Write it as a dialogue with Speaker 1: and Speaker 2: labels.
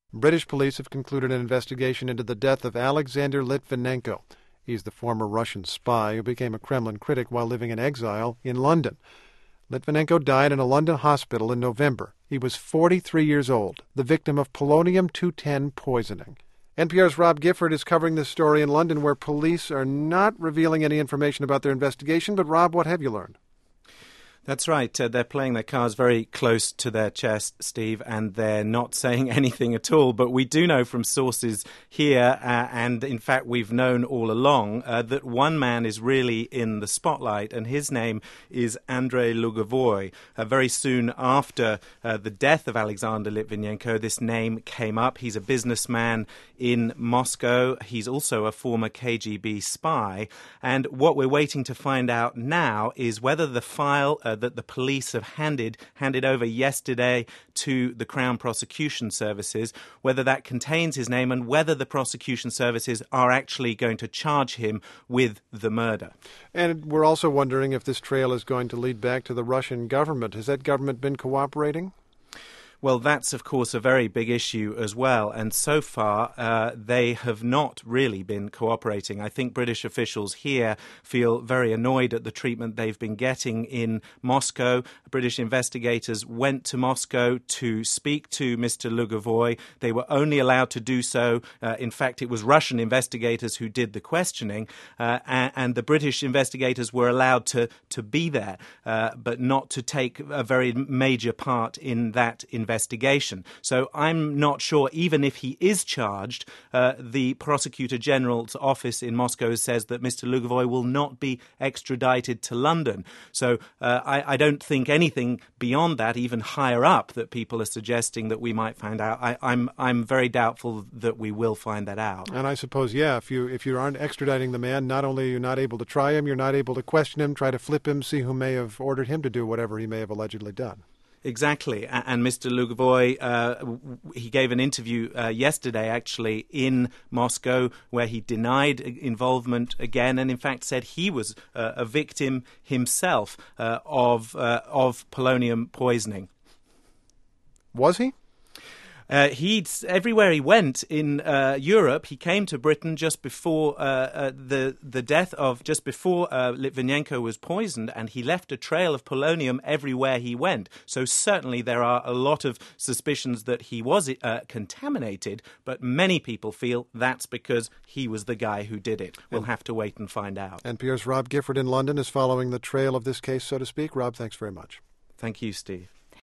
Speaker 1: British police have concluded an investigation into the death of Alexander Litvinenko. He's the former Russian spy who became a Kremlin critic while living in exile in London. Litvinenko died in a London hospital in November. He was 43 years old, the victim of polonium-210 poisoning. NPR's Rob Gifford is covering this story in London, where police are not revealing any information about their investigation. But, Rob, what have you learned?
Speaker 2: That's right. They're playing their cards very close to their chest, Steve, and they're not saying anything at all. But we do know from sources here, and in fact we've known all along, that one man is really in the spotlight, and his name is Andrei Lugovoy. Very soon after the death of Alexander Litvinenko, this name came up. He's a businessman in Moscow. He's also a former KGB spy. And what we're waiting to find out now is whether the file that the police have handed over yesterday to the Crown Prosecution Services, whether that contains his name and whether the prosecution services are actually going to charge him with the murder.
Speaker 1: And we're also wondering if this trail is going to lead back to the Russian government. Has that government been cooperating?
Speaker 2: Well, that's, of course, a very big issue as well. And so far, they have not really been cooperating. I think British officials here feel very annoyed at the treatment they've been getting in Moscow. British investigators went to Moscow to speak to Mr. Lugovoy. They were only allowed to do so. In fact, it was Russian investigators who did the questioning. And the British investigators were allowed to be there, but not to take a very major part in that investigation. So I'm not sure, even if he is charged, the Prosecutor General's office in Moscow says that Mr. Lugovoy will not be extradited to London. So I don't think anything beyond that, even higher up, that people are suggesting that we might find out. I'm very doubtful that we will find that out.
Speaker 1: And I suppose, if you aren't extraditing the man, not only are you not able to try him, you're not able to question him, try to flip him, see who may have ordered him to do whatever he may have allegedly done.
Speaker 2: Exactly. And Mr. Lugovoy, he gave an interview yesterday, actually, in Moscow, where he denied involvement again and, in fact, said he was a victim himself of polonium poisoning.
Speaker 1: Was he?
Speaker 2: Everywhere he went in Europe, he came to Britain just before the death of, just before Litvinenko was poisoned, and he left a trail of polonium everywhere he went. So certainly there are a lot of suspicions that he was contaminated, but many people feel that's because he was the guy who did it. We'll have to wait and find out.
Speaker 1: NPR's Rob Gifford in London is following the trail of this case, so to speak. Rob, thanks very much.
Speaker 2: Thank you, Steve.